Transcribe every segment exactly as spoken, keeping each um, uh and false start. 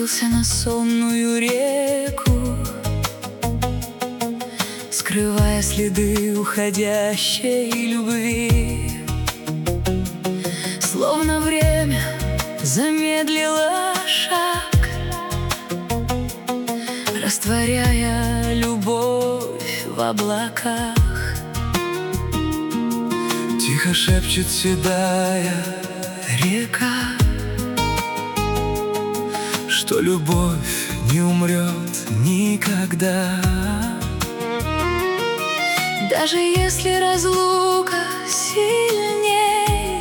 Опустился на сонную реку, скрывая следы уходящей любви. Словно время замедлило шаг, растворяя любовь в облаках. Тихо шепчет седая Река, что любовь не умрет никогда. даже если разлука сильней,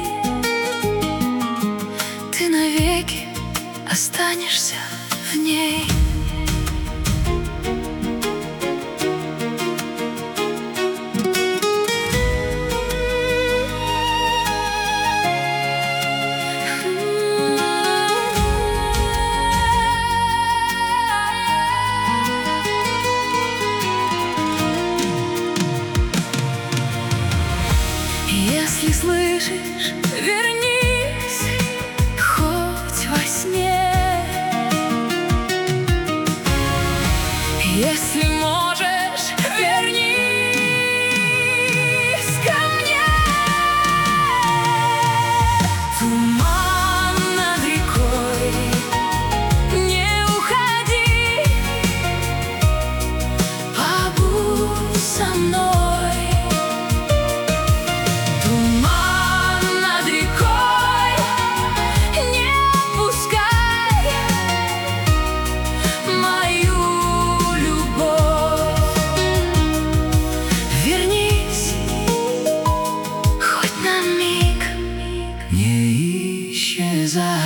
ты навеки останешься в ней. Если слышишь, вернись, хоть во сне. Если можешь, вернись ко мне. Туман над рекой, не уходи, побудь со мной. Не исчезай.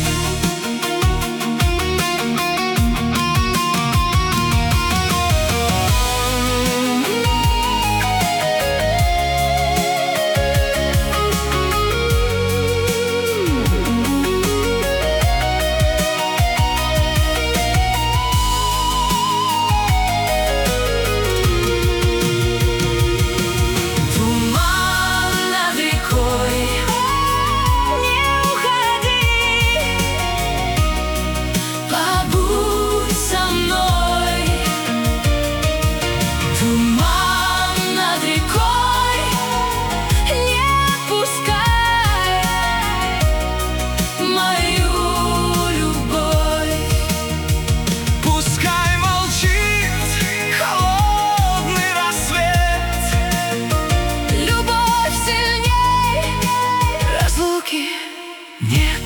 Нет.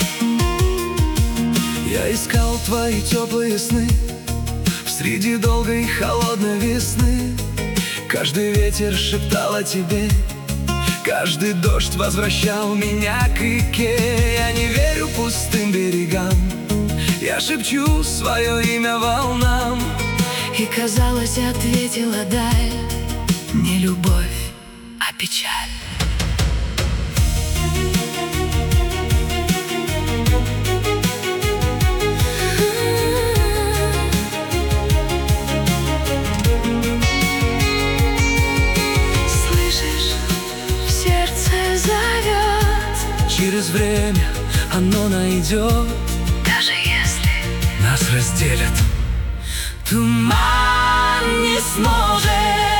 Я искал твои теплые сны среди долгой и холодной весны. Каждый ветер шептал о тебе, каждый дождь возвращал меня к реке. Я не верю пустым берегам, я шепчу свое имя волнам. И, казалось, ответила даль, не любовь, а печаль. Через время оно найдет, даже если нас разделят. туман не сможет